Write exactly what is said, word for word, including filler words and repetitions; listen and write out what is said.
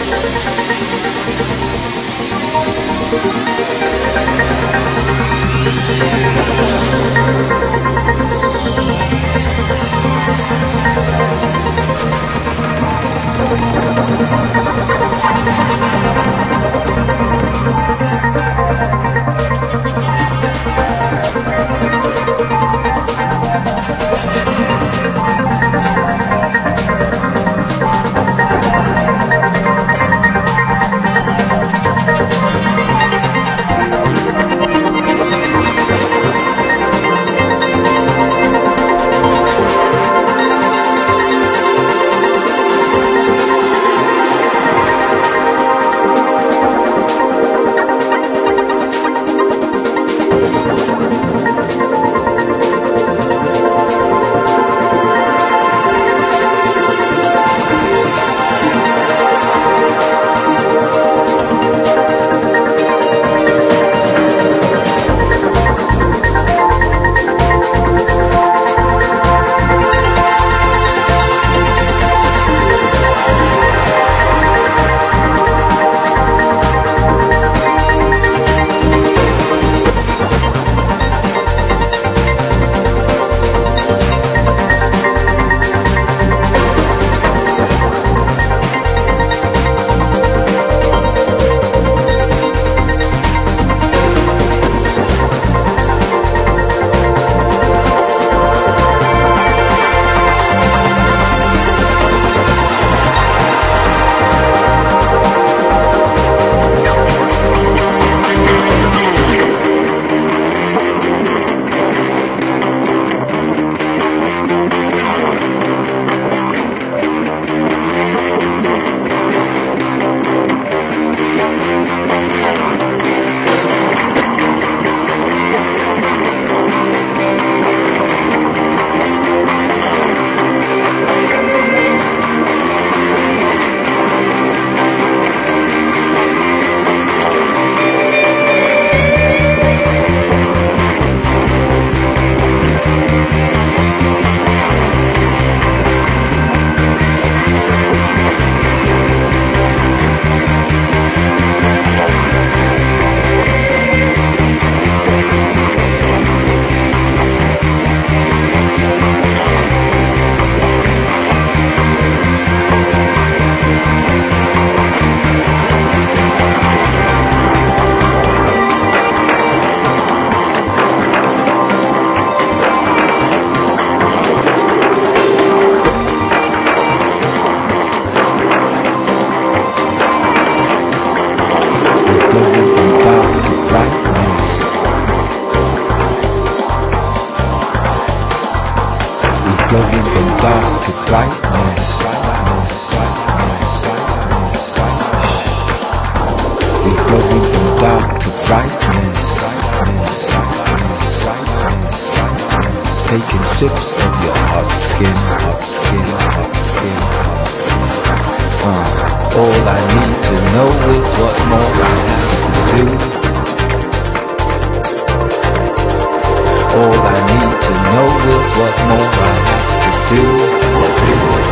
flowing from dark to brightness. We're flowing from dark to brightness. Taking sips of your hot skin, hot skin, hot skin, hot skin. Uh, all I need to know is what more I have to do. All I need to know is what more I have to do.